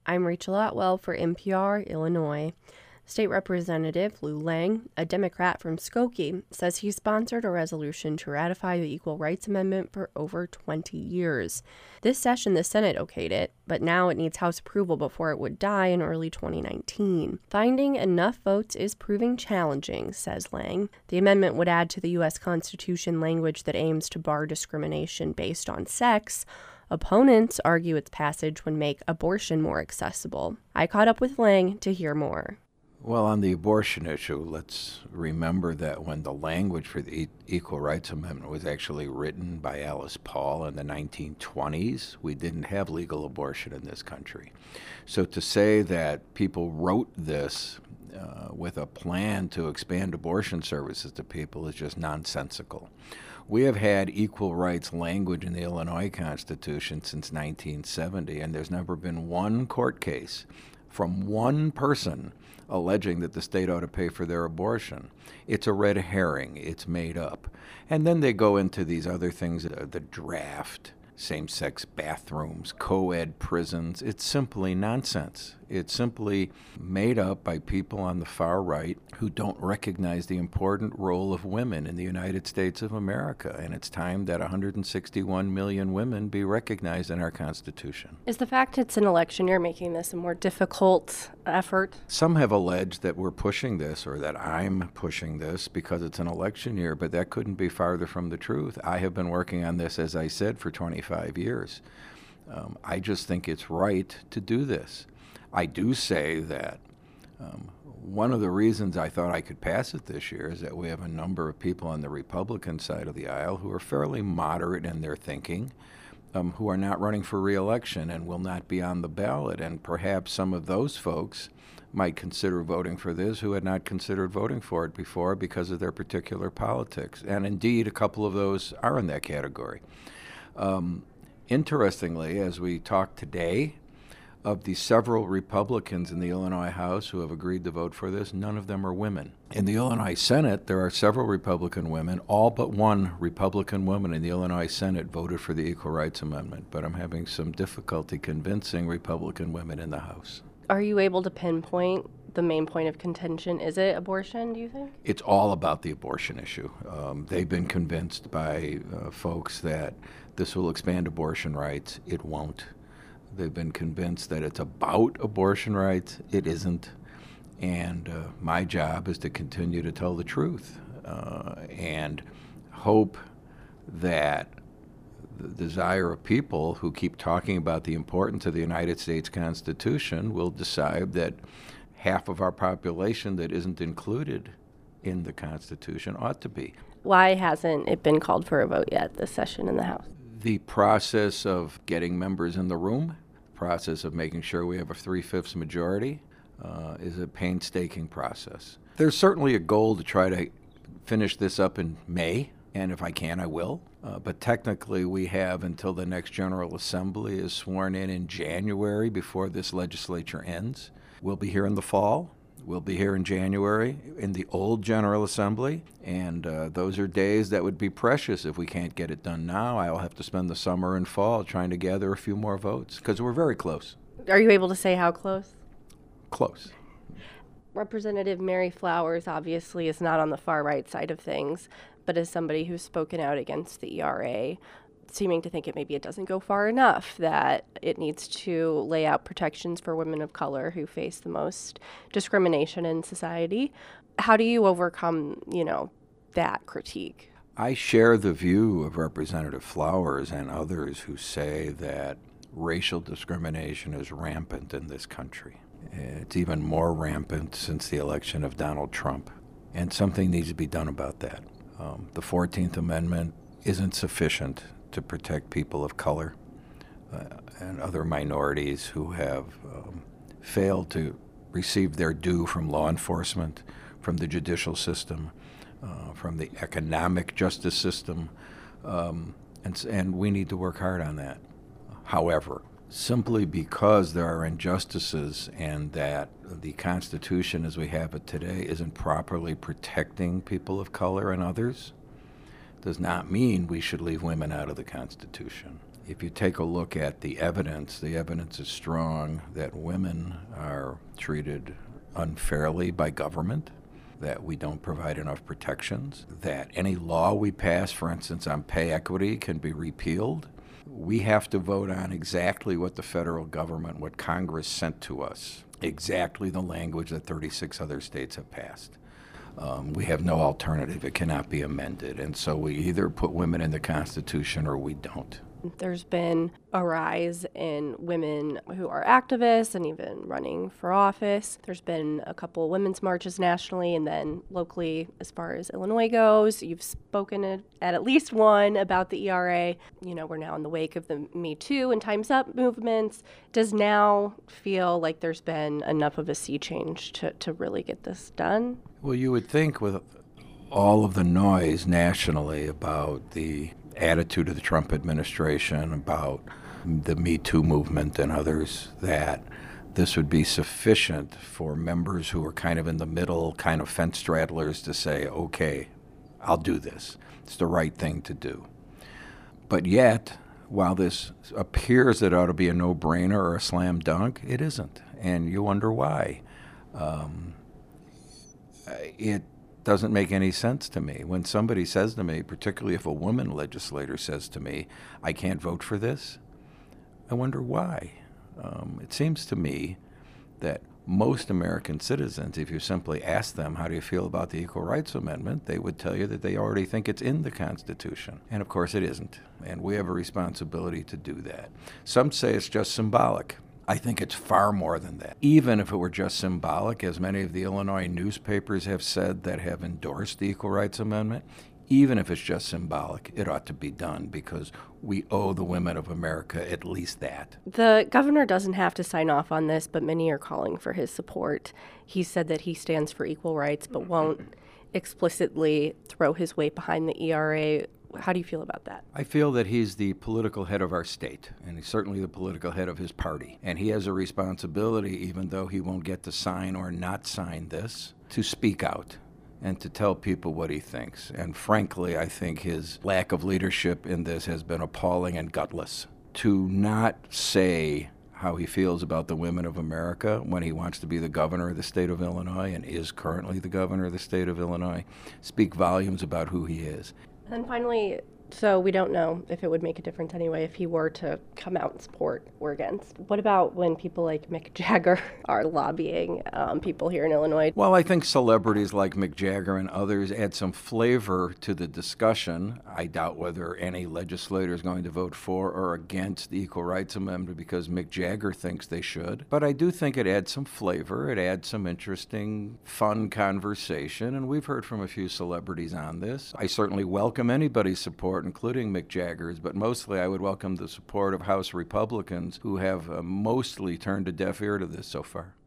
I'm Rachel Otwell for NPR Illinois. State Representative Lou Lang, a Democrat from Skokie, says he sponsored a resolution to ratify the Equal Rights Amendment for over 20 years. This session, the Senate okayed it, but now it needs House approval before it would die in early 2019. Finding enough votes is proving challenging, says Lang. The amendment would add to the U.S. Constitution language that aims to bar discrimination based on sex. Opponents argue its passage would make abortion more accessible. I caught up with Lang to hear more. Well, on the abortion issue, let's remember that when the language for the Equal Rights Amendment was actually written by Alice Paul in the 1920s, we didn't have legal abortion in this country. So to say that people wrote this with a plan to expand abortion services to people is just nonsensical. We have had equal rights language in the Illinois Constitution since 1970, and there's never been one court case from one person alleging that the state ought to pay for their abortion. It's a red herring. It's made up. And then they go into these other things, the draft, same-sex bathrooms, co-ed prisons. It's simply nonsense. It's simply made up by people on the far right who don't recognize the important role of women in the United States of America. And it's time that 161 million women be recognized in our Constitution. Is the fact it's an election year making this a more difficult effort? Some have alleged that we're pushing this or that I'm pushing this because it's an election year, but that couldn't be farther from the truth. I have been working on this, as I said, for 25 years. I just think it's right to do this. I do say that one of the reasons I thought I could pass it this year is that we have a number of people on the Republican side of the aisle who are fairly moderate in their thinking, who are not running for re-election and will not be on the ballot. And perhaps some of those folks might consider voting for this who had not considered voting for it before because of their particular politics. And indeed, a couple of those are in that category. Interestingly, as we talk today, of the several Republicans in the Illinois House who have agreed to vote for this, none of them are women. In the Illinois Senate, there are several Republican women. All but one Republican woman in the Illinois Senate voted for the Equal Rights Amendment, but I'm having some difficulty convincing Republican women in the House. Are you able to pinpoint the main point of contention? Is it abortion, do you think? It's all about the abortion issue. They've been convinced by folks that this will expand abortion rights. It won't. They've been convinced that it's about abortion rights. It isn't. And my job is to continue to tell the truth and hope that the desire of people who keep talking about the importance of the United States Constitution will decide that half of our population that isn't included in the Constitution ought to be. Why hasn't it been called for a vote yet this session in the House? The process of getting members in the room, process of making sure we have a 3/5 majority is a painstaking process. There's certainly a goal to try to finish this up in May, and if I can, I will. But technically, we have until the next General Assembly is sworn in January before this legislature ends. We'll be here in the fall. We'll be here in January in the old General Assembly, and those are days that would be precious if we can't get it done now. I'll have to spend the summer and fall trying to gather a few more votes because we're very close. Are you able to say how close? Close. Representative Mary Flowers obviously is not on the far right side of things, but as somebody who's spoken out against the ERA, seeming to think maybe it doesn't go far enough, that it needs to lay out protections for women of color who face the most discrimination in society. How do you overcome, that critique? I share the view of Representative Flowers and others who say that racial discrimination is rampant in this country. It's even more rampant since the election of Donald Trump, and something needs to be done about that. The 14th Amendment isn't sufficient to protect people of color and other minorities who have failed to receive their due from law enforcement, from the judicial system, from the economic justice system, and we need to work hard on that. However, simply because there are injustices and that the Constitution as we have it today isn't properly protecting people of color and others, does not mean we should leave women out of the Constitution. If you take a look at the evidence is strong that women are treated unfairly by government, that we don't provide enough protections, that any law we pass, for instance, on pay equity can be repealed. We have to vote on exactly what the federal government, what Congress sent to us, exactly the language that 36 other states have passed. We have no alternative. It cannot be amended. And so we either put women in the Constitution or we don't. There's been a rise in women who are activists and even running for office. There's been a couple women's marches nationally, and then locally, as far as Illinois goes, you've spoken at least one about the ERA. You know, we're now in the wake of the Me Too and Time's Up movements. Does now feel like there's been enough of a sea change to really get this done? Well, you would think with all of the noise nationally about the attitude of the Trump administration, about the Me Too movement and others, that this would be sufficient for members who are kind of in the middle, kind of fence straddlers, to say, okay, I'll do this. It's the right thing to do. But yet, while this appears that it ought to be a no-brainer or a slam dunk, it isn't. And you wonder why. It doesn't make any sense to me. When somebody says to me, particularly if a woman legislator says to me, I can't vote for this, I wonder why. It seems to me that most American citizens, if you simply ask them, how do you feel about the Equal Rights Amendment, they would tell you that they already think it's in the Constitution. And of course it isn't. And we have a responsibility to do that. Some say it's just symbolic. I think it's far more than that. Even if it were just symbolic, as many of the Illinois newspapers have said that have endorsed the Equal Rights Amendment, even if it's just symbolic, it ought to be done because we owe the women of America at least that. The governor doesn't have to sign off on this, but many are calling for his support. He said that he stands for equal rights, but won't explicitly throw his weight behind the ERA. How do you feel about that? I feel that he's the political head of our state, and he's certainly the political head of his party. And he has a responsibility, even though he won't get to sign or not sign this, to speak out and to tell people what he thinks. And frankly, I think his lack of leadership in this has been appalling and gutless. To not say how he feels about the women of America when he wants to be the governor of the state of Illinois and is currently the governor of the state of Illinois speak volumes about who he is. And finally, so we don't know if it would make a difference anyway if he were to come out and support or against. What about when people like Mick Jagger are lobbying people here in Illinois? Well, I think celebrities like Mick Jagger and others add some flavor to the discussion. I doubt whether any legislator is going to vote for or against the Equal Rights Amendment because Mick Jagger thinks they should. But I do think it adds some flavor. It adds some interesting, fun conversation. And we've heard from a few celebrities on this. I certainly welcome anybody's support, including Mick Jagger's, but mostly I would welcome the support of House Republicans who have mostly turned a deaf ear to this so far.